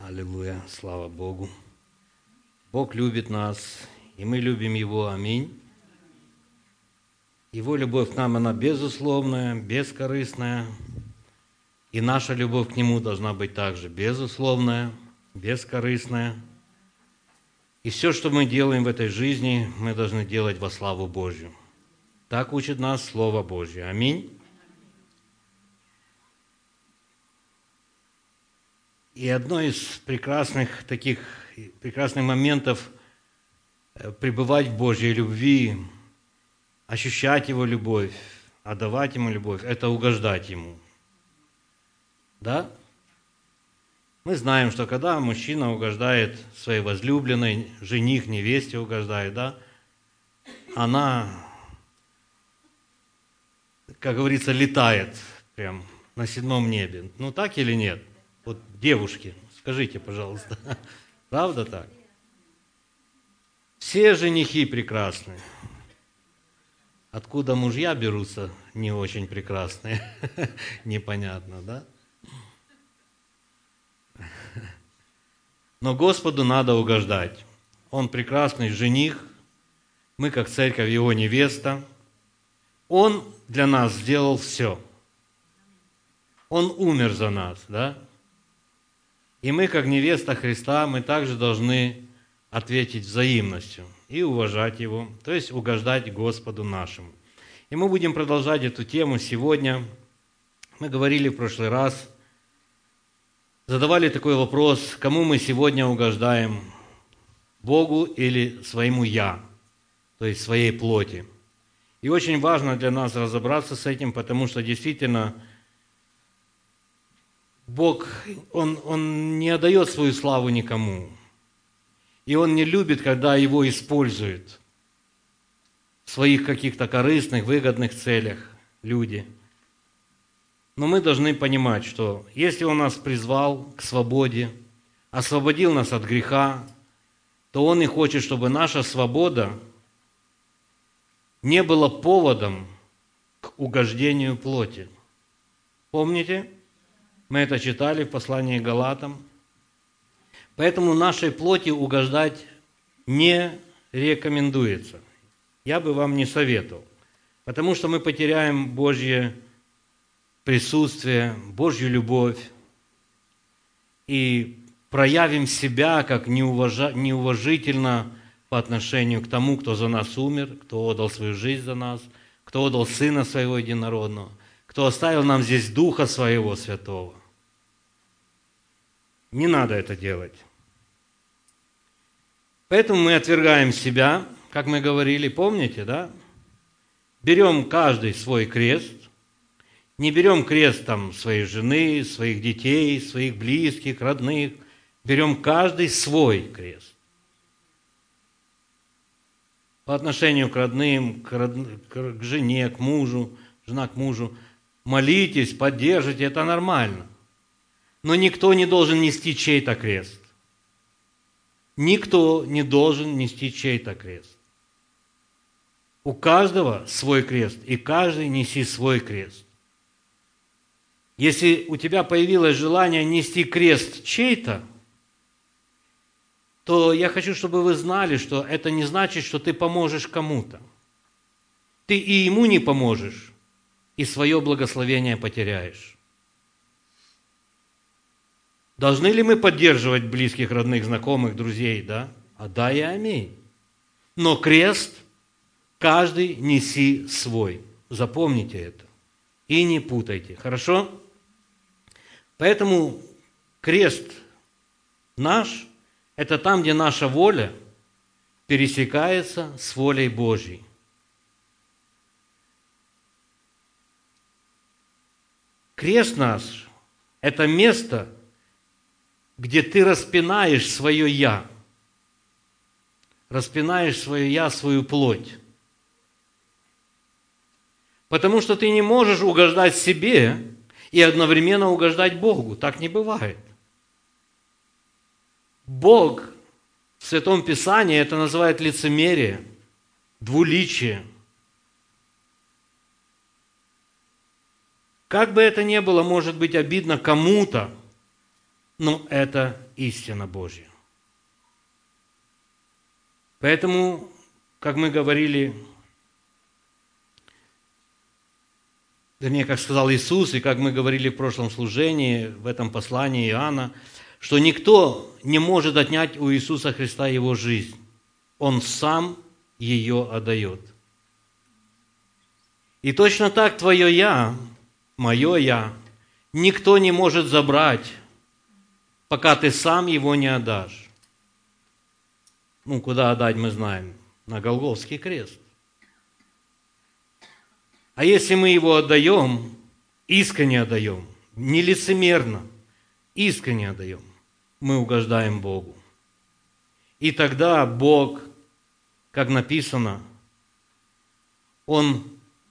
Аллилуйя, слава Богу. Бог любит нас, и мы любим Его. Аминь. Его любовь к нам, она безусловная, бескорыстная, и наша любовь к Нему должна быть также безусловная, бескорыстная. И все, что мы делаем в этой жизни, мы должны делать во славу Божью. Так учит нас Слово Божье. Аминь. И одно из прекрасных моментов пребывать в Божьей любви, ощущать Его любовь, отдавать Ему любовь, это угождать Ему. Да? Мы знаем, что когда мужчина угождает своей возлюбленной, жених невесте угождает, да, она, как говорится, летает прям на седьмом небе. Ну так или нет? Вот девушки, скажите, пожалуйста, правда так? Все женихи прекрасны. Откуда мужья берутся, не очень прекрасные, непонятно, да? Но Господу надо угождать. Он прекрасный жених, мы, как церковь, Его невеста. Он для нас сделал все. Он умер за нас, да? И мы, как невеста Христа, мы также должны ответить взаимностью и уважать Его, то есть угождать Господу нашему. И мы будем продолжать эту тему сегодня. Мы говорили в прошлый раз, задавали такой вопрос, кому мы сегодня угождаем, Богу или своему «я», то есть своей плоти. И очень важно для нас разобраться с этим, потому что действительно Бог, Он не отдает свою славу никому. И Он не любит, когда Его используют в своих каких-то корыстных, выгодных целях люди. Но мы должны понимать, что если Он нас призвал к свободе, освободил нас от греха, то Он и хочет, чтобы наша свобода не была поводом к угождению плоти. Помните? Мы это читали в послании к Галатам. Поэтому нашей плоти угождать не рекомендуется. Я бы вам не советовал. Потому что мы потеряем Божье присутствие, Божью любовь и проявим себя как неуважительно по отношению к тому, кто за нас умер, кто отдал свою жизнь за нас, кто отдал Сына Своего Единородного, кто оставил нам здесь Духа Своего Святого. Не надо это делать. Поэтому мы отвергаем себя, как мы говорили, помните, да? Берем каждый свой крест, не берем крест там своей жены, своих детей, своих близких, родных, берем каждый свой крест. По отношению к родным, к жене, к мужу, жена к мужу, молитесь, поддержите, это нормально. Но никто не должен нести чей-то крест. Никто не должен нести чей-то крест. У каждого свой крест, и каждый неси свой крест. Если у тебя появилось желание нести крест чей-то, то я хочу, чтобы вы знали, что это не значит, что ты поможешь кому-то. Ты и ему не поможешь, и свое благословение потеряешь. Должны ли мы поддерживать близких, родных, знакомых, друзей, да? Да и аминь. Но крест каждый неси свой. Запомните это. И не путайте. Хорошо? Поэтому крест наш – это там, где наша воля пересекается с волей Божьей. Крест наш – это место, где ты распинаешь свое «я», распинаешь свое «я», свою плоть. Потому что ты не можешь угождать себе и одновременно угождать Богу. Так не бывает. Бог в Святом Писании это называет лицемерие, двуличие. Как бы это ни было, может быть, обидно кому-то, но это истина Божья. Поэтому, как мы говорили, вернее, как сказал Иисус, и как мы говорили в прошлом служении, в этом послании Иоанна, что никто не может отнять у Иисуса Христа Его жизнь. Он сам ее отдает. И точно так твое «я», мое «я», никто не может забрать, пока ты сам его не отдашь. Куда отдать, мы знаем, на Голгофский крест. А если мы его отдаем, искренне отдаем, не лицемерно, искренне отдаем, мы угождаем Богу. И тогда Бог, как написано, Он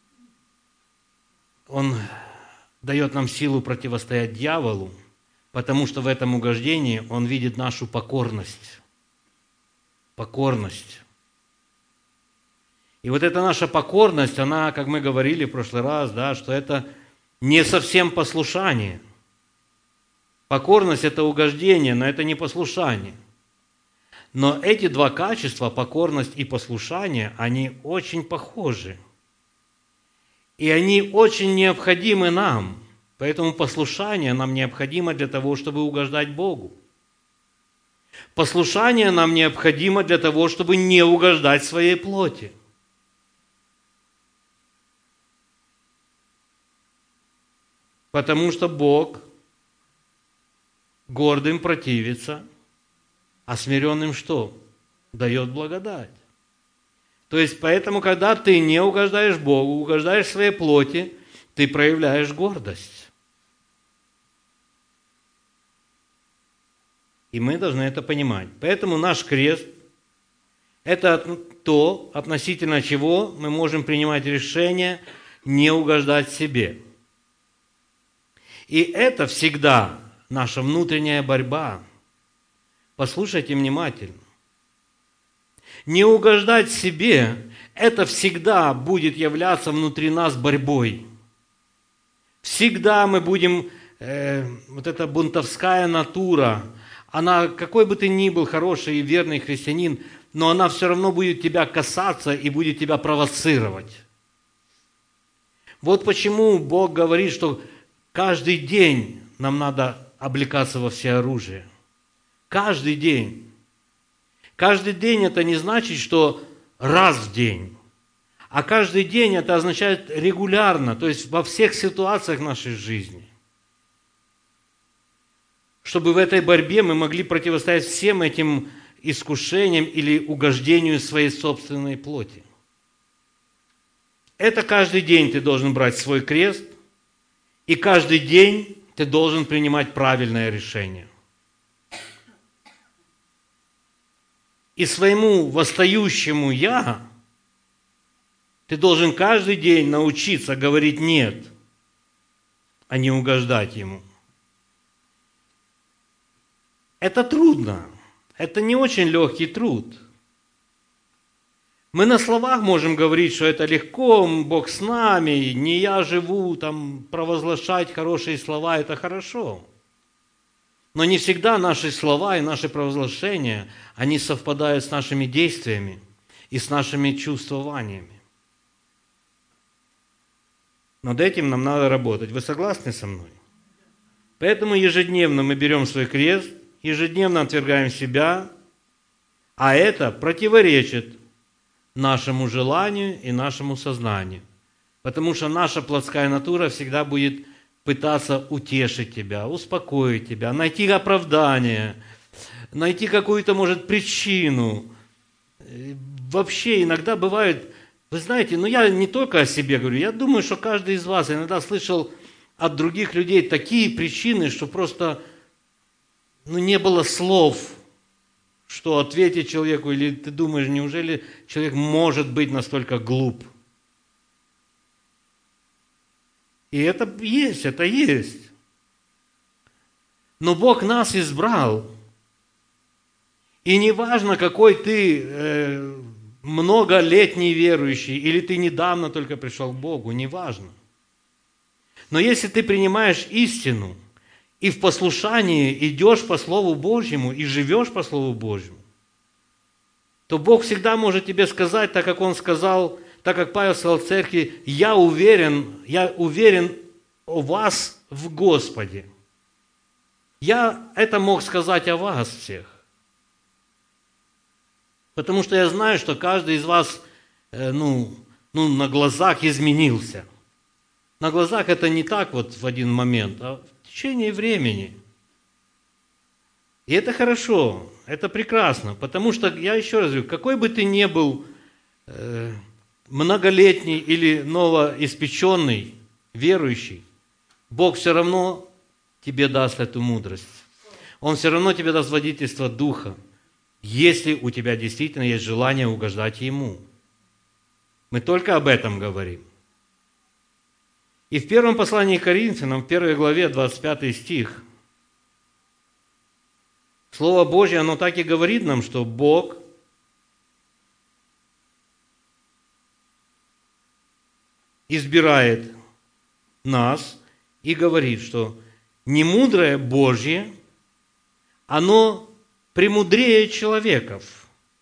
дает нам силу противостоять дьяволу, потому что в этом угождении Он видит нашу покорность. Покорность. И вот эта наша покорность, она, как мы говорили в прошлый раз, что это не совсем послушание. Покорность – это угождение, но это не послушание. Но эти два качества, покорность и послушание, они очень похожи. И они очень необходимы нам. Поэтому послушание нам необходимо для того, чтобы угождать Богу. Послушание нам необходимо для того, чтобы не угождать своей плоти. Потому что Бог гордым противится, а смиренным что? Дает благодать. То есть, поэтому, когда ты не угождаешь Богу, угождаешь своей плоти, ты проявляешь гордость. И мы должны это понимать. Поэтому наш крест – это то, относительно чего мы можем принимать решение не угождать себе. И это всегда наша внутренняя борьба. Послушайте внимательно. Не угождать себе – это всегда будет являться внутри нас борьбой. Всегда мы будем, вот эта бунтовская натура, она, какой бы ты ни был хороший и верный христианин, но она все равно будет тебя касаться и будет тебя провоцировать. Вот почему Бог говорит, что каждый день нам надо облекаться во всеоружие. Каждый день. Каждый день это не значит, что раз в день. А каждый день это означает регулярно, то есть во всех ситуациях нашей жизни. Чтобы в этой борьбе мы могли противостоять всем этим искушениям или угождению своей собственной плоти. Это каждый день ты должен брать свой крест, и каждый день ты должен принимать правильное решение. И своему восстающему «я» ты должен каждый день научиться говорить «нет», а не угождать ему. Это трудно. Это не очень легкий труд. Мы на словах можем говорить, что это легко, Бог с нами, не я живу, провозглашать хорошие слова – это хорошо. Но не всегда наши слова и наши провозглашения, они совпадают с нашими действиями и с нашими чувствованиями. Над этим нам надо работать. Вы согласны со мной? Поэтому ежедневно мы берем свой крест, ежедневно отвергаем себя, а это противоречит нашему желанию и нашему сознанию. Потому что наша плотская натура всегда будет пытаться утешить тебя, успокоить тебя, найти оправдание, найти какую-то, может, причину. Вообще иногда бывает, вы знаете, я не только о себе говорю, я думаю, что каждый из вас иногда слышал от других людей такие причины, что просто не было слов, что ответить человеку, или ты думаешь, неужели человек может быть настолько глуп? И это есть. Но Бог нас избрал. И не важно, какой ты многолетний верующий, или ты недавно только пришел к Богу, не важно. Но если ты принимаешь истину, и в послушании идешь по Слову Божьему и живешь по Слову Божьему, то Бог всегда может тебе сказать, так как Он сказал, так как Павел сказал в церкви: я уверен о вас в Господе. Я это мог сказать о вас всех. Потому что я знаю, что каждый из вас на глазах изменился. На глазах это не так вот в один момент, а в течение времени. И это хорошо, это прекрасно, потому что, я еще раз говорю, какой бы ты ни был многолетний или новоиспеченный верующий, Бог все равно тебе даст эту мудрость. Он все равно тебе даст водительство Духа, если у тебя действительно есть желание угождать Ему. Мы только об этом говорим. И в первом послании к Коринфянам, в 1 главе, 25 стих, Слово Божье, оно так и говорит нам, что Бог избирает нас и говорит, что немудрое Божье, оно премудрее человеков,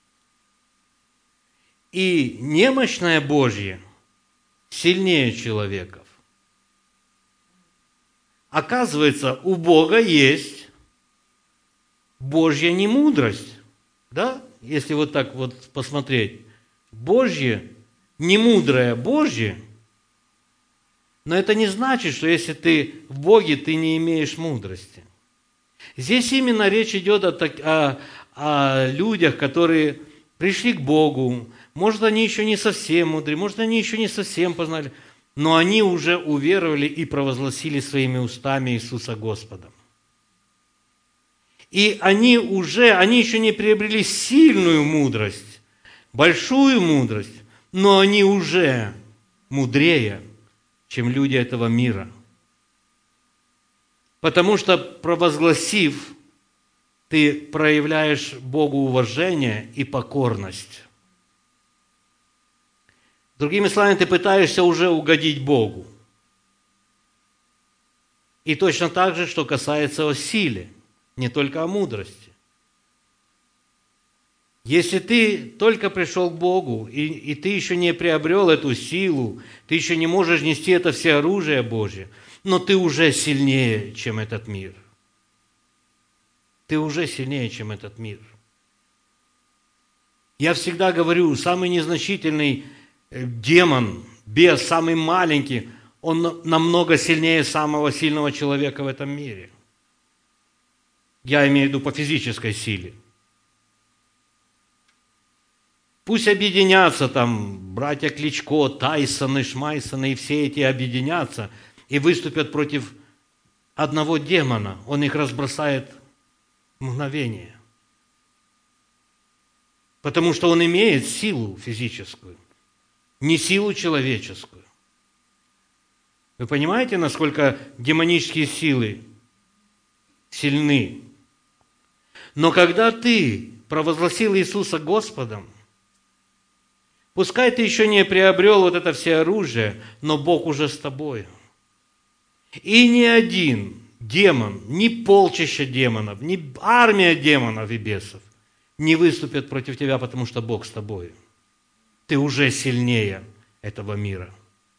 и немощное Божье сильнее человеков. Оказывается, у Бога есть Божья немудрость, да? Если вот так вот посмотреть. Божье, немудрое Божье, но это не значит, что если ты в Боге, ты не имеешь мудрости. Здесь именно речь идет о людях, которые пришли к Богу. Может, они еще не совсем мудры, может, они еще не совсем познали, но они уже уверовали и провозгласили своими устами Иисуса Господом. И они еще не приобрели сильную мудрость, большую мудрость, но они уже мудрее, чем люди этого мира. Потому что, провозгласив, ты проявляешь Богу уважение и покорность. Другими словами, ты пытаешься уже угодить Богу. И точно так же, что касается о силе, не только о мудрости. Если ты только пришел к Богу, и ты еще не приобрел эту силу, ты еще не можешь нести это всеоружие Божье, но ты уже сильнее, чем этот мир. Ты уже сильнее, чем этот мир. Я всегда говорю, самый незначительный демон, бес, самый маленький, он намного сильнее самого сильного человека в этом мире. Я имею в виду по физической силе. Пусть объединятся там братья Кличко, Тайсоны, Шмайсоны, и все эти объединятся и выступят против одного демона. Он их разбросает в мгновение. Потому что он имеет силу физическую, не силу человеческую. Вы понимаете, насколько демонические силы сильны? Но когда ты провозгласил Иисуса Господом, пускай ты еще не приобрел вот это всеоружие, но Бог уже с тобой. И ни один демон, ни полчища демонов, ни армия демонов и бесов не выступят против тебя, потому что Бог с тобой. Ты уже сильнее этого мира.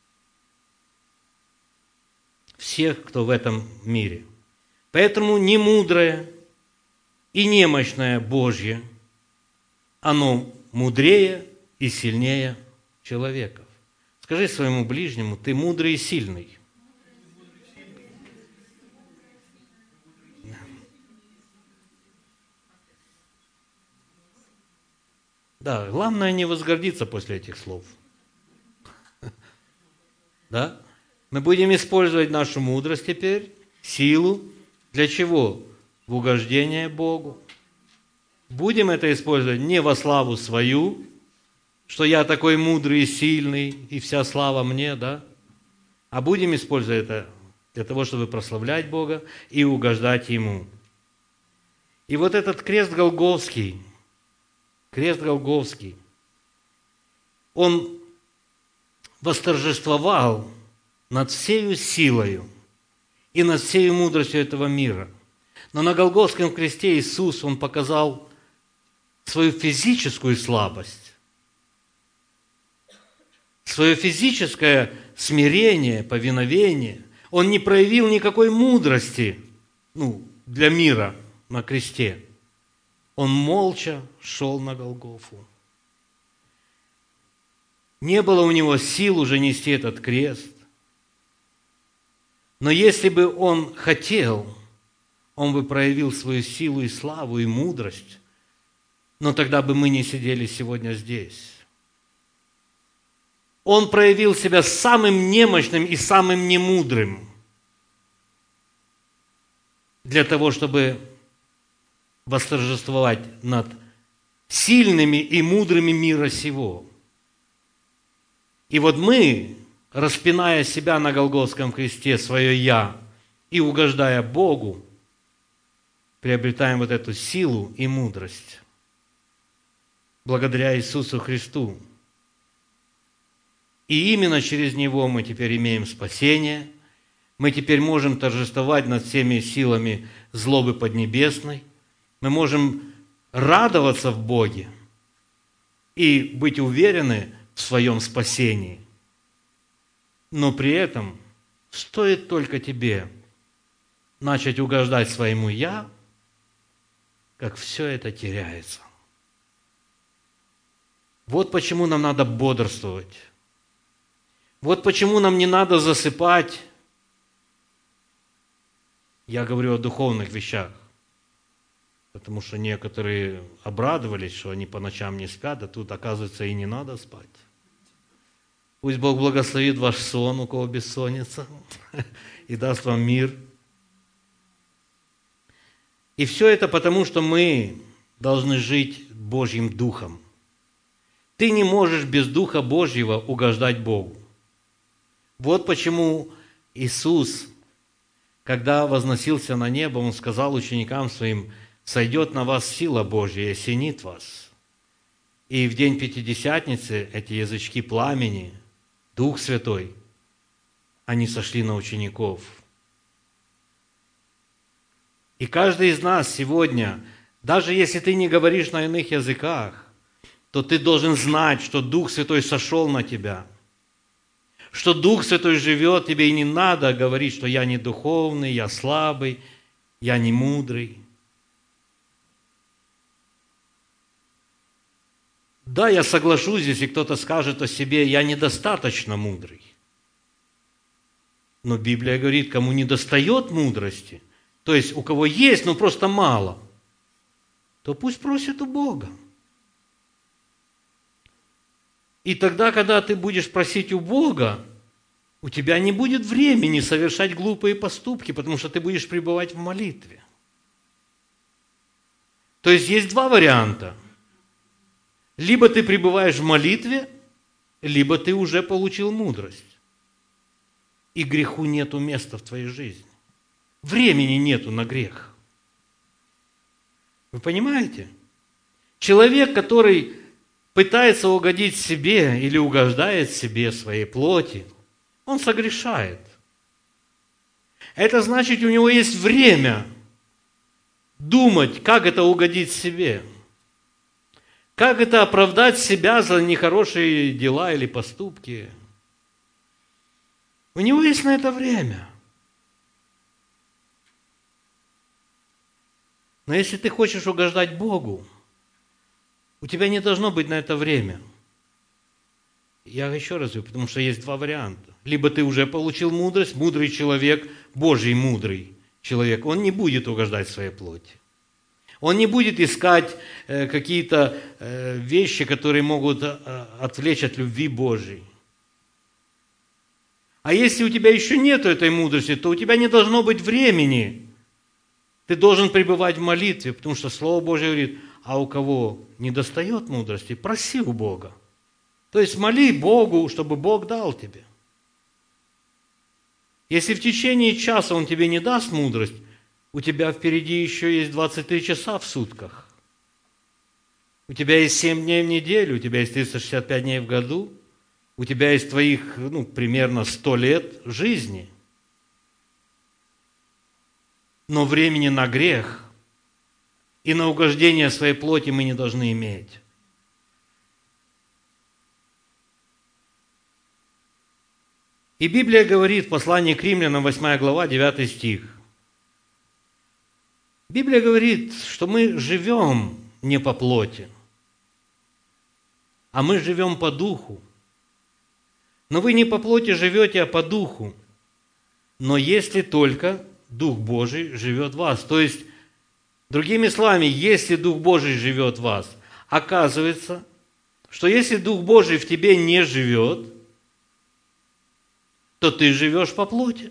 Всех, кто в этом мире. Поэтому немудрое и немощное Божье, оно мудрее и сильнее человеков. Скажи своему ближнему: ты мудрый и сильный. Да, главное не возгордиться после этих слов. Да? Мы будем использовать нашу мудрость теперь, силу. Для чего? В угождение Богу. Будем это использовать не во славу свою, что я такой мудрый и сильный, и вся слава мне, да? А будем использовать это для того, чтобы прославлять Бога и угождать Ему. И вот этот крест Голгофский, он восторжествовал над всею силою и над всей мудростью этого мира. Но на Голгофском кресте Иисус, Он показал свою физическую слабость, свое физическое смирение, повиновение. Он не проявил никакой мудрости для мира на кресте. Он молча шел на Голгофу. Не было у него сил уже нести этот крест. Но если бы он хотел, он бы проявил свою силу и славу, и мудрость. Но тогда бы мы не сидели сегодня здесь. Он проявил себя самым немощным и самым немудрым для того, чтобы восторжествовать над сильными и мудрыми мира сего. И вот мы, распиная себя на Голгофском кресте, свое «я», и угождая Богу, приобретаем вот эту силу и мудрость благодаря Иисусу Христу. И именно через Него мы теперь имеем спасение, мы теперь можем торжествовать над всеми силами злобы поднебесной, мы можем радоваться в Боге и быть уверены в своем спасении. Но при этом стоит только тебе начать угождать своему «я», как все это теряется. Вот почему нам надо бодрствовать. Вот почему нам не надо засыпать. Я говорю о духовных вещах. Потому что некоторые обрадовались, что они по ночам не спят, а тут, оказывается, и не надо спать. Пусть Бог благословит ваш сон, у кого бессонница, и даст вам мир. И все это потому, что мы должны жить Божьим Духом. Ты не можешь без Духа Божьего угождать Богу. Вот почему Иисус, когда возносился на небо, Он сказал ученикам Своим: «Сойдет на вас сила Божья и осенит вас». И в день Пятидесятницы эти язычки пламени, Дух Святой, они сошли на учеников. И каждый из нас сегодня, даже если ты не говоришь на иных языках, то ты должен знать, что Дух Святой сошел на тебя, что Дух Святой живет в тебе, и не надо говорить, что я не духовный, я слабый, я не мудрый. Да, я соглашусь, если кто-то скажет о себе: я недостаточно мудрый. Но Библия говорит, кому недостает мудрости, то есть у кого есть, но просто мало, то пусть просит у Бога. И тогда, когда ты будешь просить у Бога, у тебя не будет времени совершать глупые поступки, потому что ты будешь пребывать в молитве. То есть есть два варианта. Либо ты пребываешь в молитве, либо ты уже получил мудрость. И греху нету места в твоей жизни. Времени нету на грех. Вы понимаете? Человек, который пытается угодить себе или угождает себе, своей плоти, он согрешает. Это значит, у него есть время думать, как это угодить себе. Как это оправдать себя за нехорошие дела или поступки? У него есть на это время. Но если ты хочешь угождать Богу, у тебя не должно быть на это время. Я еще раз говорю, потому что есть два варианта. Либо ты уже получил мудрость, мудрый человек, Божий мудрый человек, он не будет угождать своей плоти. Он не будет искать какие-то вещи, которые могут отвлечь от любви Божьей. А если у тебя еще нет этой мудрости, то у тебя не должно быть времени. Ты должен пребывать в молитве, потому что Слово Божье говорит: а у кого недостает мудрости, проси у Бога. То есть моли Богу, чтобы Бог дал тебе. Если в течение часа Он тебе не даст мудрость, у тебя впереди еще есть 23 часа в сутках. У тебя есть 7 дней в неделю, у тебя есть 365 дней в году, у тебя есть твоих примерно 100 лет жизни. но времени на грех и на угождение своей плоти мы не должны иметь. И Библия говорит в послании к Римлянам, 8 глава, 9 стих. Библия говорит, что мы живем не по плоти, а мы живем по духу. Но вы не по плоти живете, а по духу. Но если только Дух Божий живет в вас. То есть, другими словами, если Дух Божий живет в вас, оказывается, что если Дух Божий в тебе не живет, то ты живешь по плоти.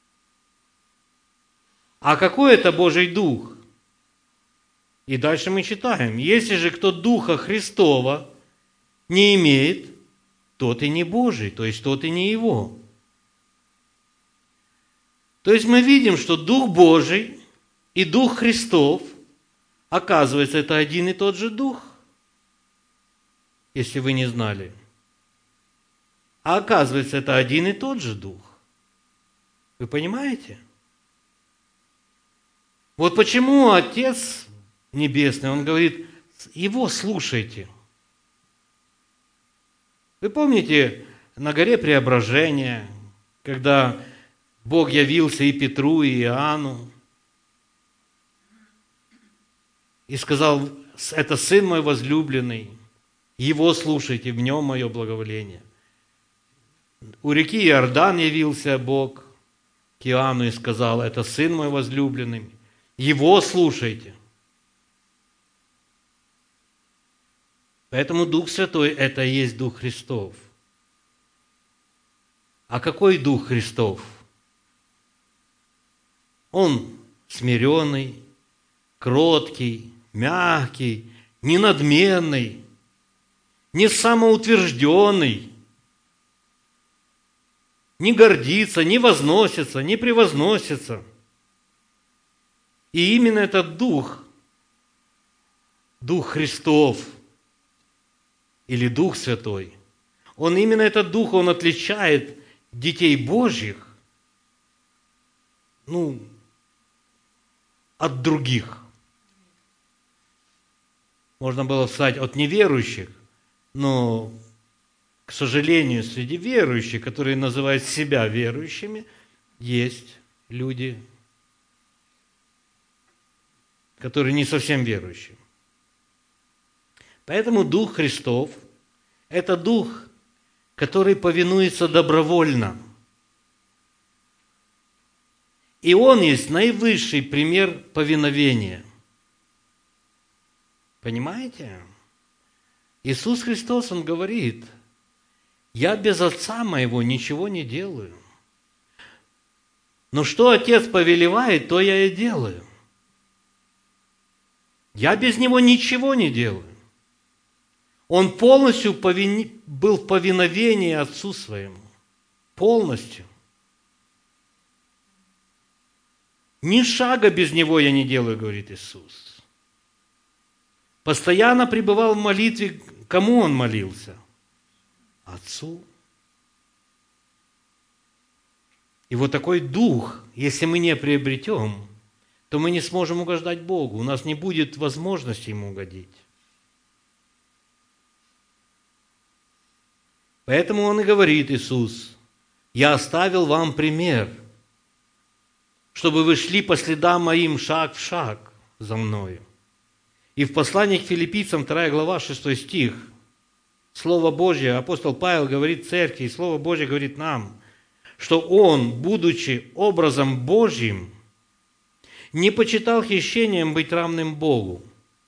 А какой это Божий Дух? И дальше мы читаем. Если же кто Духа Христова не имеет, тот и не Божий, то есть тот и не Его. То есть мы видим, что Дух Божий и Дух Христов, оказывается, это один и тот же Дух, если вы не знали. А оказывается, это один и тот же Дух. Вы понимаете? Вот почему Отец Небесный, Он говорит, Его слушайте. Вы помните на горе Преображения, когда Бог явился и Петру, и Иоанну, и сказал, это Сын мой возлюбленный, Его слушайте, в Нем мое благоволение. У реки Иордан явился Бог к Иоанну и сказал, это Сын мой возлюбленный, Его слушайте. Поэтому Дух Святой – это и есть Дух Христов. А какой Дух Христов? Он смиренный, кроткий, мягкий, не надменный, не самоутвержденный, не гордится, не возносится, не превозносится. И именно этот Дух, Дух Христов или Дух Святой, именно этот Дух, он отличает детей Божьих, от других. Можно было сказать от неверующих, но, к сожалению, среди верующих, которые называют себя верующими, есть люди, которые не совсем верующие. Поэтому Дух Христов – это Дух, который повинуется добровольно. И Он есть наивысший пример повиновения. Понимаете? Иисус Христос, Он говорит, «Я без Отца Моего ничего не делаю. Но что Отец повелевает, то я и делаю. Я без Него ничего не делаю». Он полностью был в повиновении Отцу Своему. Полностью. Ни шага без Него я не делаю, говорит Иисус. Постоянно пребывал в молитве. Кому Он молился? Отцу. И вот такой дух, если мы не приобретем, то мы не сможем угождать Богу. У нас не будет возможности Ему угодить. Поэтому Он и говорит, Иисус, «Я оставил вам пример, чтобы вы шли по следам Моим шаг в шаг за Мною». И в послании к Филиппийцам, 2 глава, 6 стих, Слово Божье, апостол Павел говорит церкви, и Слово Божье говорит нам, что он, будучи образом Божьим, не почитал хищением быть равным Богу.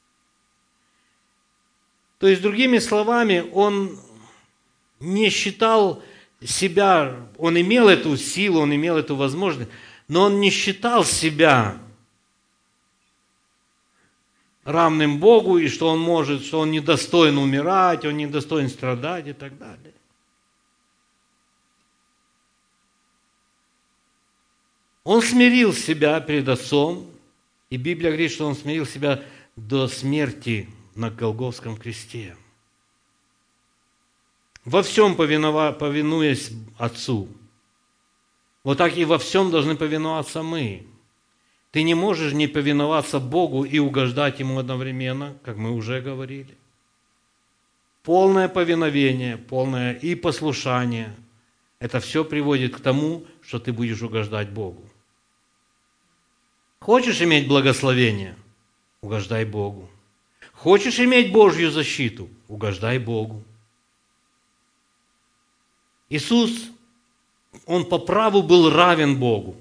То есть, другими словами, он не считал себя, он имел эту силу, он имел эту возможность, но он не считал себя равным Богу, и что он может, что он недостоин умирать, он недостоин страдать и так далее. Он смирил себя перед Отцом, и Библия говорит, что он смирил себя до смерти на Голгофском кресте. Во всем повинуясь Отцу. Вот так и во всем должны повиноваться мы. Ты не можешь не повиноваться Богу и угождать Ему одновременно, как мы уже говорили. Полное повиновение, полное и послушание – это все приводит к тому, что ты будешь угождать Богу. Хочешь иметь благословение – угождай Богу. Хочешь иметь Божью защиту – угождай Богу. Иисус, Он по праву был равен Богу.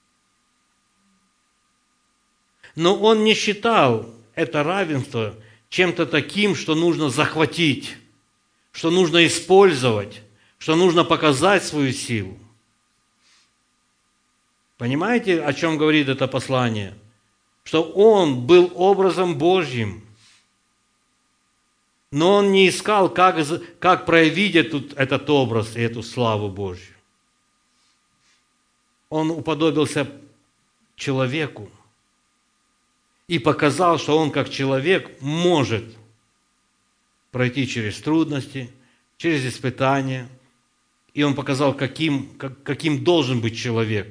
Но Он не считал это равенство чем-то таким, что нужно захватить, что нужно использовать, что нужно показать свою силу. Понимаете, о чем говорит это послание? Что Он был образом Божьим, но Он не искал, как проявить этот образ и эту славу Божью. Он уподобился человеку и показал, что Он как человек может пройти через трудности, через испытания. И Он показал, каким должен быть человек.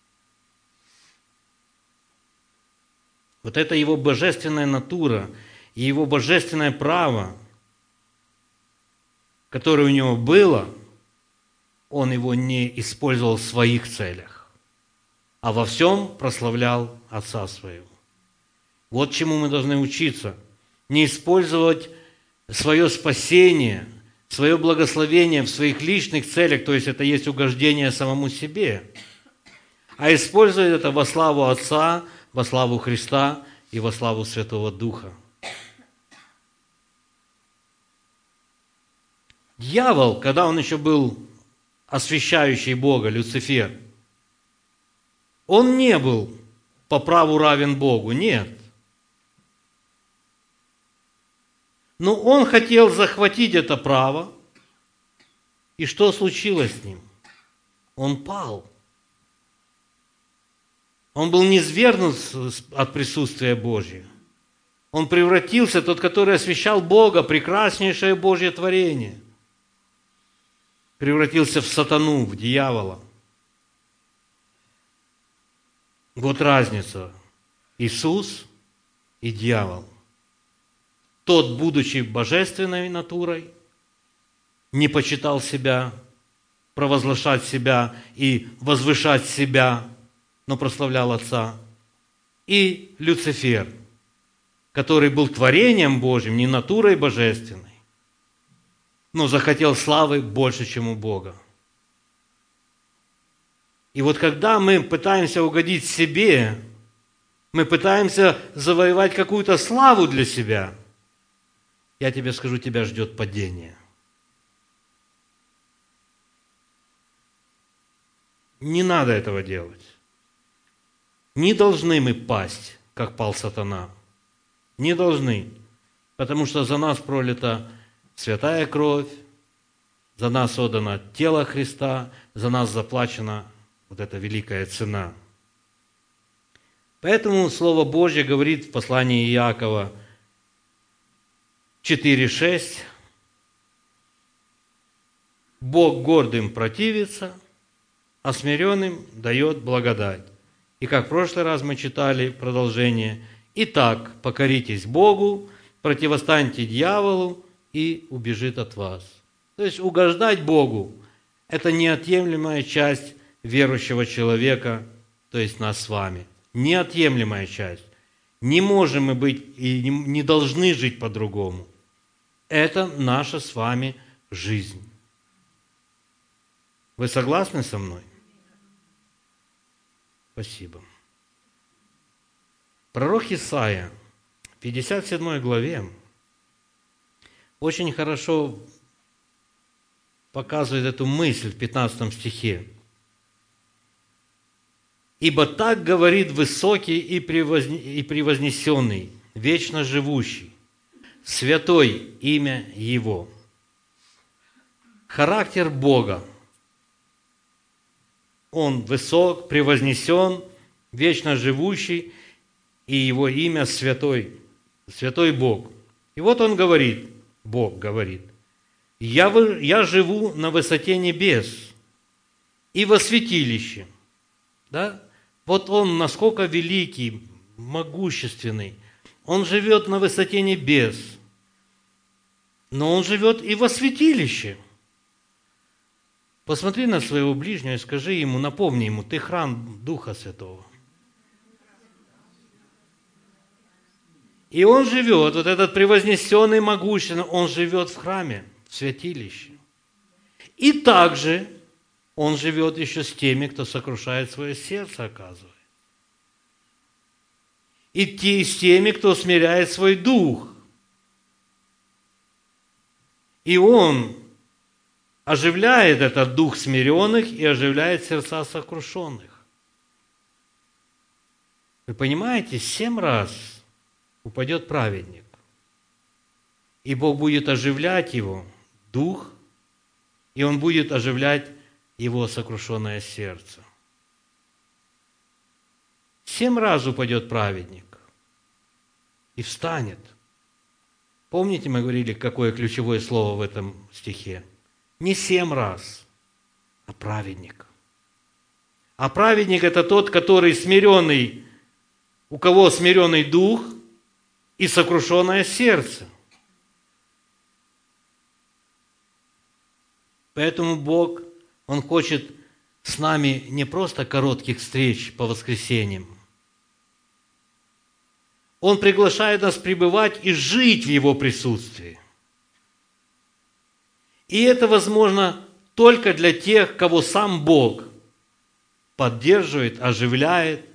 Вот это Его божественная натура и Его божественное право, которое у Него было, Он его не использовал в своих целях, а во всем прославлял Отца Своего. Вот чему мы должны учиться. Не использовать свое спасение, свое благословение в своих личных целях, то есть это есть угождение самому себе, а использовать это во славу Отца, во славу Христа и во славу Святого Духа. Дьявол, когда он еще был освящающий Бога, Люцифер, он не был по праву равен Богу, нет. Но он хотел захватить это право, и что случилось с ним? Он пал. Он был низвергнут от присутствия Божьего. Он превратился, тот, который освящал Бога, прекраснейшее Божье творение, превратился в сатану, в дьявола. Вот разница. Иисус и дьявол. Тот, будучи божественной натурой, не почитал себя, провозглашать себя и возвышать себя, но прославлял Отца. И Люцифер, который был творением Божьим, не натурой божественной, но захотел славы больше, чем у Бога. И вот когда мы пытаемся угодить себе, мы пытаемся завоевать какую-то славу для себя, я тебе скажу, тебя ждет падение. Не надо этого делать. Не должны мы пасть, как пал сатана. Не должны. Потому что за нас пролита святая кровь, за нас отдано тело Христа, за нас заплачена вот эта великая цена. Поэтому Слово Божье говорит в послании Иакова 4:6: Бог гордым противится, а смиренным дает благодать. И как в прошлый раз мы читали продолжение: «Итак, покоритесь Богу, противостаньте дьяволу, и убежит от вас». То есть угождать Богу – это неотъемлемая часть верующего человека, то есть нас с вами. Неотъемлемая часть. Не можем мы быть и не должны жить по-другому. Это наша с вами жизнь. Вы согласны со мной? Спасибо. Пророк Исаия в 57 главе очень хорошо показывает эту мысль в 15 стихе. «Ибо так говорит высокий и превознесенный, вечно живущий, святой имя Его». Характер Бога. Он высок, превознесен, вечно живущий, и Его имя святой, святой Бог. И вот Он говорит, Бог говорит: «Я живу на высоте небес и во святилище». Да? Вот Он насколько великий, могущественный. Он живет на высоте небес, но Он живет и во святилище. Посмотри на своего ближнего и скажи ему, напомни ему, ты храм Духа Святого. И Он живет, вот этот превознесенный, могущественный, Он живет в храме, в святилище. И также Он живет еще с теми, кто сокрушает свое сердце, оказывается. И с теми, кто смиряет свой дух. И Он оживляет этот дух смиренных и оживляет сердца сокрушенных. Вы понимаете, 7 раз упадет праведник, и Бог будет оживлять его дух, и Он будет оживлять его сокрушенное сердце. 7 раз упадет праведник и встанет. Помните, мы говорили, какое ключевое слово в этом стихе? Не 7 раз, а праведник. А праведник – это тот, который смиренный, у кого смиренный дух и сокрушенное сердце. Поэтому Бог, Он хочет с нами не просто коротких встреч по воскресеньям. Он приглашает нас пребывать и жить в Его присутствии. И это возможно только для тех, кого сам Бог поддерживает, оживляет.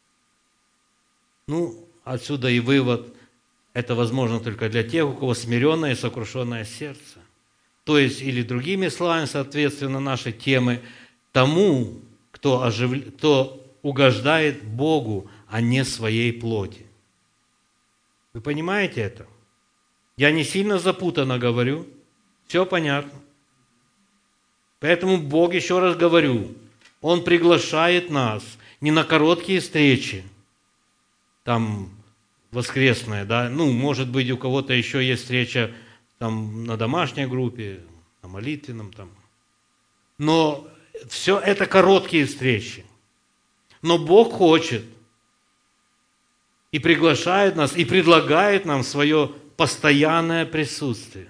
Отсюда и вывод. Это возможно только для тех, у кого смиренное и сокрушенное сердце. То есть, или другими словами, соответственно, нашей темы, тому, кто угождает Богу, а не своей плоти. Вы понимаете это? Я не сильно запутанно говорю. Все понятно. Поэтому Бог, еще раз говорю, Он приглашает нас не на короткие встречи, там, воскресная, да, может быть, у кого-то еще есть встреча там на домашней группе, на молитвенном там. Но все это короткие встречи. Но Бог хочет и приглашает нас, и предлагает нам свое постоянное присутствие.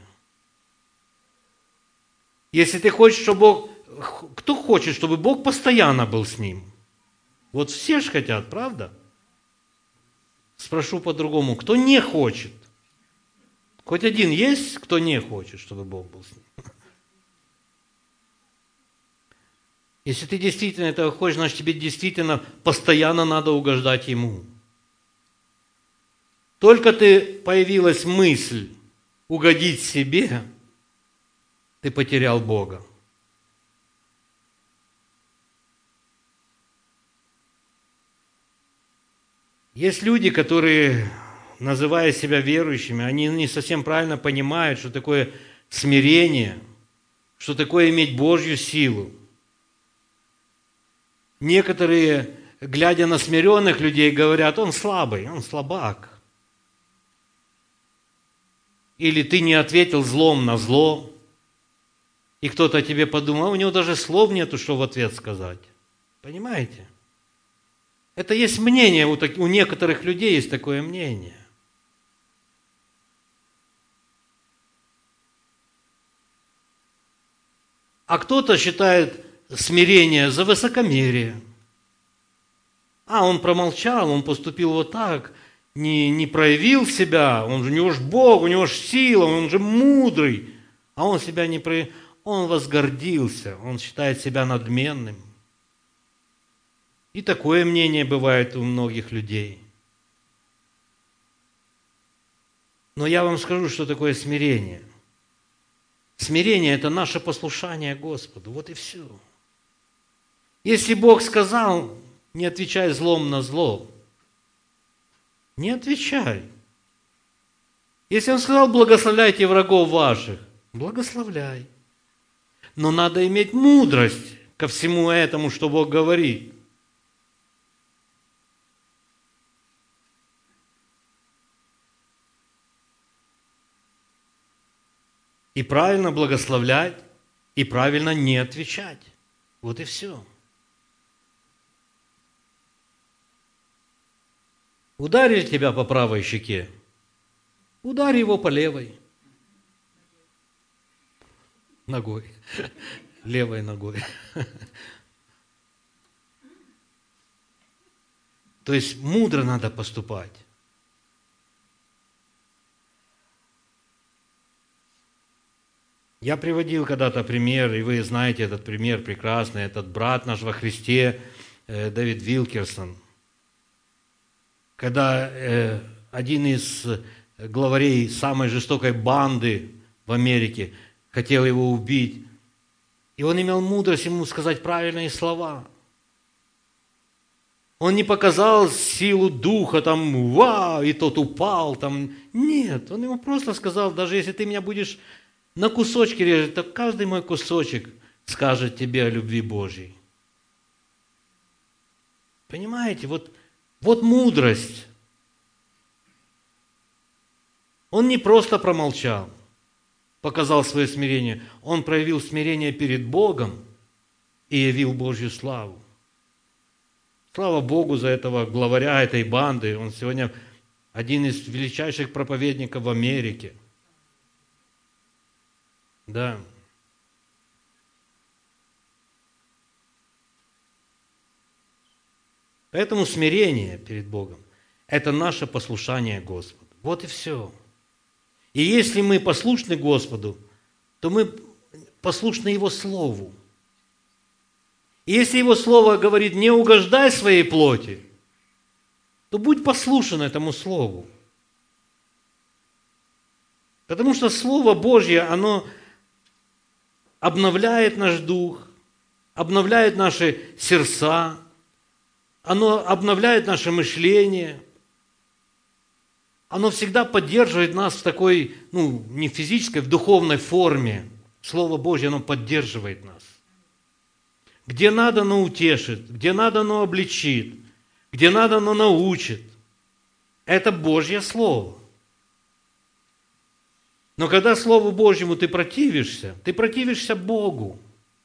Если ты хочешь, чтобы Бог... Кто хочет, чтобы Бог постоянно был с ним? Вот все же хотят, правда? Спрошу по-другому. Кто не хочет? Хоть один есть, кто не хочет, чтобы Бог был с ним? Если ты действительно этого хочешь, значит, тебе действительно постоянно надо угождать Ему. Только появилась мысль угодить себе, ты потерял Бога. Есть люди, которые, называя себя верующими, они не совсем правильно понимают, что такое смирение, что такое иметь Божью силу. Некоторые, глядя на смиренных людей, говорят, он слабый, он слабак. Или ты не ответил злом на зло, и кто-то тебе подумал, у него даже слов нету, что в ответ сказать. Понимаете? Это есть мнение, у некоторых людей есть такое мнение. А кто-то считает смирение за высокомерие. Он промолчал, он поступил вот так, не проявил себя, у него же Бог, у него же сила, он же мудрый, а он себя не проявил. Он возгордился, он считает себя надменным. И такое мнение бывает у многих людей. Но я вам скажу, что такое смирение. Смирение – это наше послушание Господу. Вот и все. Если Бог сказал, не отвечай злом на зло, не отвечай. Если Он сказал, благословляйте врагов ваших, благословляй. Но надо иметь мудрость ко всему этому, что Бог говорит. И правильно благословлять, и правильно не отвечать. Вот и все. Ударили тебя по правой щеке, ударь его по левой. Ногой. Левой ногой. То есть мудро надо поступать. Я приводил когда-то пример, и вы знаете этот пример прекрасный, этот брат наш во Христе, Дэвид Вилкерсон. Когда один из главарей самой жестокой банды в Америке хотел его убить, и он имел мудрость ему сказать правильные слова. Он не показал силу духа, там, вау, и тот упал, там. Нет, он ему просто сказал, даже если ты меня будешь на кусочки резать, то каждый мой кусочек скажет тебе о любви Божьей. Понимаете, вот мудрость. Он не просто промолчал, показал свое смирение, он проявил смирение перед Богом и явил Божью славу. Слава Богу за этого главаря этой банды. Он сегодня один из величайших проповедников в Америке. Да. Поэтому смирение перед Богом – это наше послушание Господу. Вот и все. И если мы послушны Господу, то мы послушны Его Слову. И если Его Слово говорит, не угождай своей плоти, то будь послушен этому Слову. Потому что Слово Божье, оно обновляет наш дух, обновляет наши сердца, оно обновляет наше мышление, оно всегда поддерживает нас в такой, не физической, в духовной форме. Слово Божье, оно поддерживает нас. Где надо, оно утешит, где надо, оно обличит, где надо, оно научит. Это Божье Слово. Но когда Слову Божьему ты противишься Богу.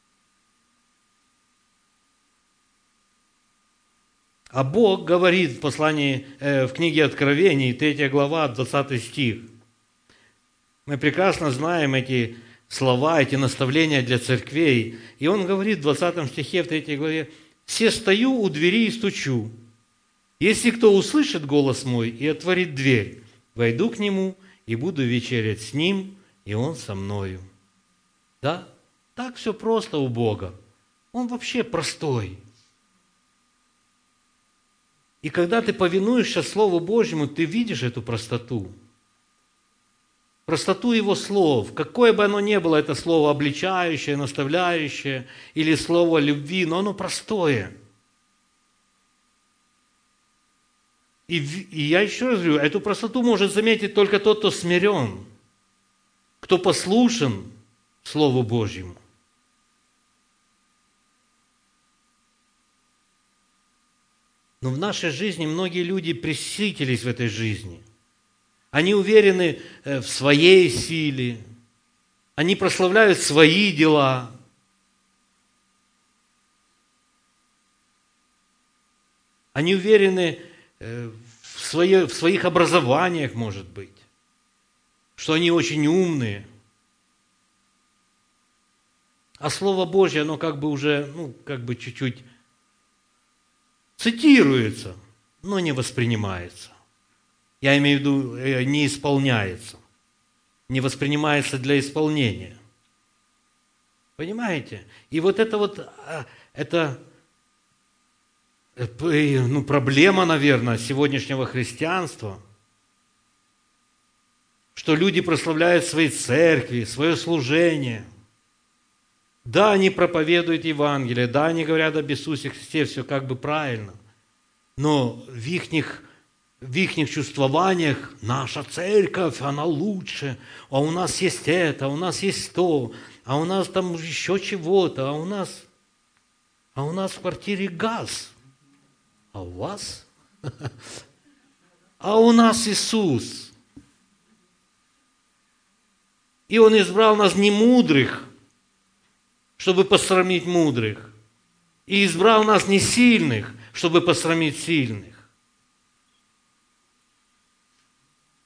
А Бог говорит в послании, в книге Откровений, 3 глава, 20 стих. Мы прекрасно знаем эти слова, эти наставления для церквей. И он говорит в 20 стихе, в 3 главе, «Все стою у двери и стучу. Если кто услышит голос мой и отворит дверь, войду к нему и буду вечерять с ним, и он со мною». Да? Так все просто у Бога. Он вообще простой. И когда ты повинуешься Слову Божьему, ты видишь эту простоту. Простоту Его слов. Какое бы оно ни было, это слово обличающее, наставляющее, или слово любви, но оно простое. И я еще раз говорю, эту простоту может заметить только тот, кто смирен, кто послушен Слову Божьему. Но в нашей жизни многие люди пресытились в этой жизни. Они уверены в своей силе. Они прославляют свои дела. Они уверены в своих образованиях, может быть, что они очень умные. А Слово Божье, оно как бы уже, чуть-чуть цитируется, но не воспринимается. Я имею в виду, не исполняется. Не воспринимается для исполнения. Понимаете? И вот это проблема, наверное, сегодняшнего христианства, что люди прославляют свои церкви, свое служение. Да, они проповедуют Евангелие, да, они говорят об Иисусе Христе, все как бы правильно, но в их чувствованиях наша церковь, она лучше, а у нас есть это, а у нас есть то, а у нас там еще чего-то, а у нас в квартире газ, а у вас? А у нас Иисус. И Он избрал нас не мудрых, чтобы посрамить мудрых, и избрал нас не сильных, чтобы посрамить сильных.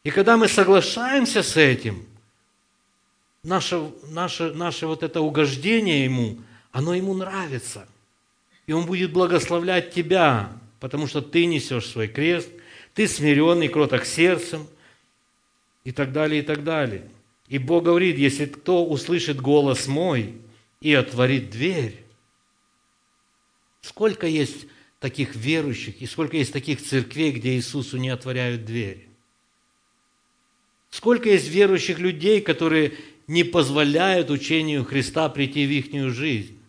И когда мы соглашаемся с этим, наше вот это угождение Ему, оно Ему нравится. И Он будет благословлять тебя, потому что ты несешь свой крест, ты смиренный, кроток сердцем, и так далее, и так далее. И Бог говорит, если кто услышит голос мой и отворит дверь, сколько есть таких верующих, и сколько есть таких церквей, где Иисусу не отворяют дверь. Сколько есть верующих людей, которые не позволяют учению Христа прийти в ихнюю жизнь.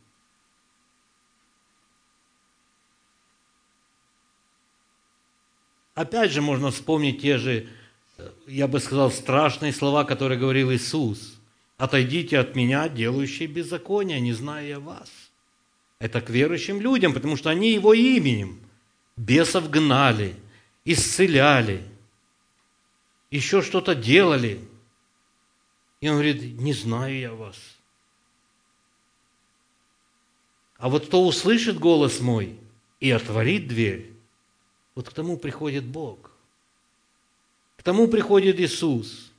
Опять же, можно вспомнить те же, я бы сказал, страшные слова, которые говорил Иисус. «Отойдите от меня, делающие беззаконие, не зная я вас». Это к верующим людям, потому что они Его именем бесов гнали, исцеляли, еще что-то делали. И Он говорит, не знаю я вас. А вот кто услышит голос мой и отворит дверь, вот к тому приходит Бог. К тому приходит Иисус.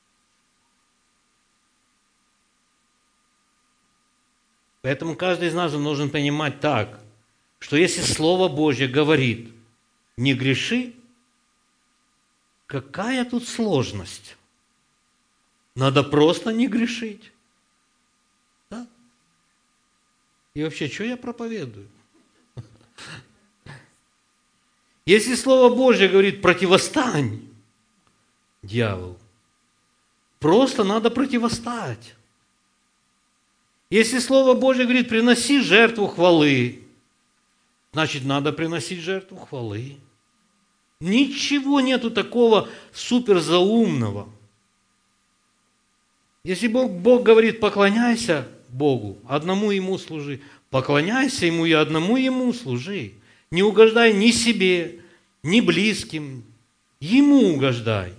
Поэтому каждый из нас должен понимать так, что если Слово Божье говорит, не греши, какая тут сложность? Надо просто не грешить. Да? И вообще, что я проповедую? Если Слово Божье говорит, противостань дьяволу, просто надо противостать. Если Слово Божье говорит, приноси жертву хвалы, значит, надо приносить жертву хвалы. Ничего нету такого суперзаумного. Если Бог говорит, поклоняйся Богу, одному Ему служи, поклоняйся Ему и одному Ему служи. Не угождай ни себе, ни близким, Ему угождай.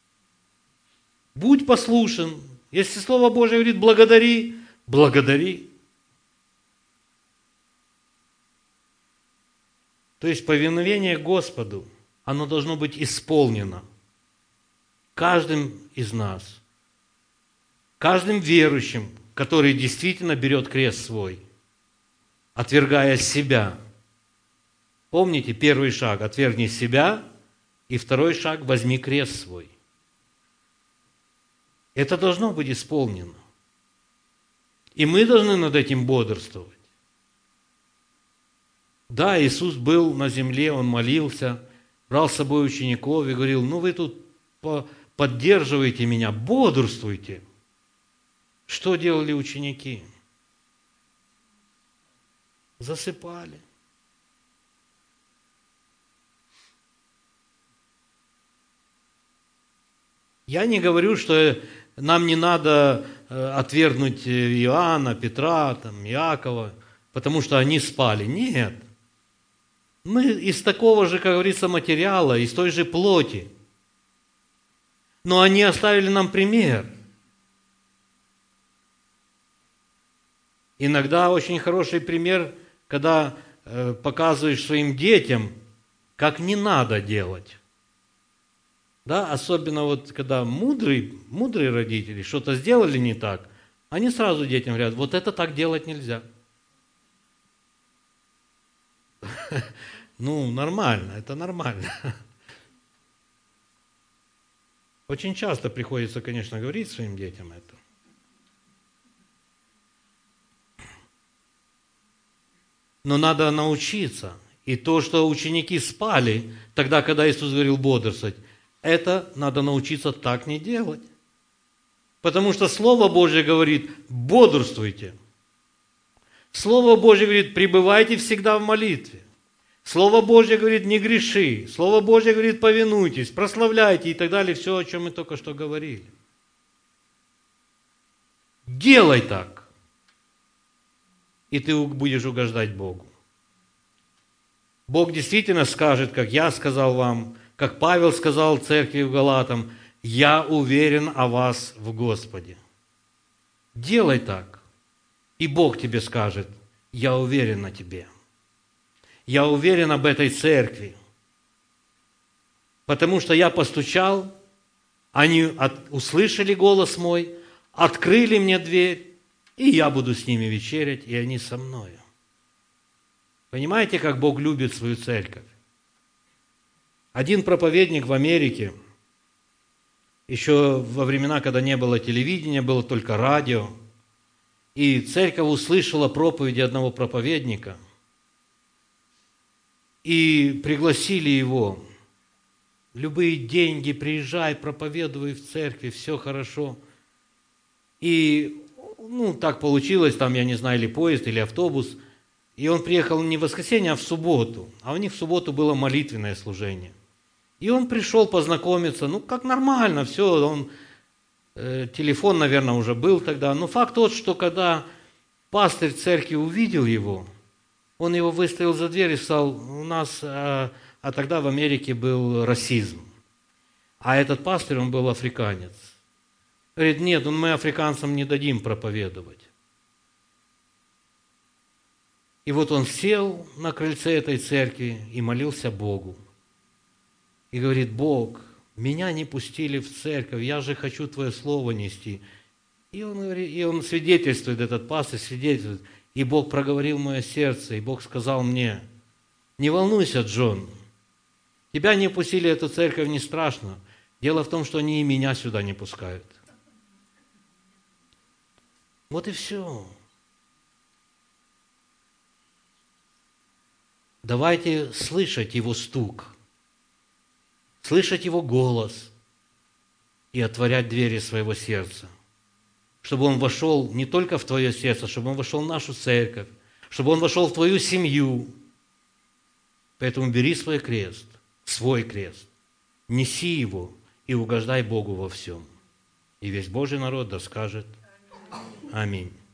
Будь послушен. Если Слово Божье говорит, благодари, благодари. То есть повиновение Господу, оно должно быть исполнено каждым из нас, каждым верующим, который действительно берет крест свой, отвергая себя. Помните, первый шаг – отвергни себя, и второй шаг – возьми крест свой. Это должно быть исполнено. И мы должны над этим бодрствовать. Да, Иисус был на земле, Он молился, брал с собой учеников и говорил, вы тут поддерживаете меня, бодрствуйте. Что делали ученики? Засыпали. Я не говорю, что нам не надо отвергнуть Иоанна, Петра, Иакова, потому что они спали. Нет. Мы из такого же, как говорится, материала, из той же плоти. Но они оставили нам пример. Иногда очень хороший пример, когда показываешь своим детям, как не надо делать. Да, особенно когда мудрые родители что-то сделали не так, они сразу детям говорят, вот это так делать нельзя. Нормально, это нормально. Очень часто приходится, конечно, говорить своим детям это. Но надо научиться. И то, что ученики спали, тогда, когда Иисус говорил бодрствовать, это надо научиться так не делать. Потому что Слово Божье говорит, бодрствуйте. Слово Божье говорит, пребывайте всегда в молитве. Слово Божье говорит, не греши. Слово Божье говорит, повинуйтесь, прославляйте и так далее. Все, о чем мы только что говорили. Делай так. И ты будешь угождать Богу. Бог действительно скажет, как я сказал вам, как Павел сказал церкви в Галатам, я уверен о вас в Господе. Делай так. И Бог тебе скажет, я уверен на тебе. Я уверен об этой церкви. Потому что я постучал, Они услышали голос мой, открыли мне дверь, и я буду с ними вечерять, и они со мною. Понимаете, как Бог любит свою церковь? Один проповедник в Америке, еще во времена, когда не было телевидения, было только радио, и церковь услышала проповеди одного проповедника, и пригласили его. Любые деньги, приезжай, проповедуй в церкви, все хорошо. И, так получилось, там, я не знаю, или поезд, или автобус. И он приехал не в воскресенье, а в субботу. А у них в субботу было молитвенное служение. И он пришел познакомиться, как нормально, все, телефон, наверное, уже был тогда. Но факт тот, что когда пастырь церкви увидел его, он его выставил за дверь и сказал, у нас, а тогда в Америке был расизм. А этот пастырь, он был африканец. Говорит, нет, мы африканцам не дадим проповедовать. И вот он сел на крыльце этой церкви и молился Богу. И говорит, Бог, меня не пустили в церковь, я же хочу Твое Слово нести. И он говорит, и он свидетельствует, этот пастырь свидетельствует. И Бог проговорил мое сердце, и Бог сказал мне, не волнуйся, Джон, тебя не пустили в эту церковь, не страшно. Дело в том, что они и меня сюда не пускают. Вот и все. Давайте слышать Его стук, слышать Его голос и отворять двери своего сердца, чтобы Он вошел не только в твое сердце, чтобы Он вошел в нашу церковь, чтобы Он вошел в твою семью. Поэтому бери свой крест, неси его и угождай Богу во всем. И весь Божий народ да скажет Аминь.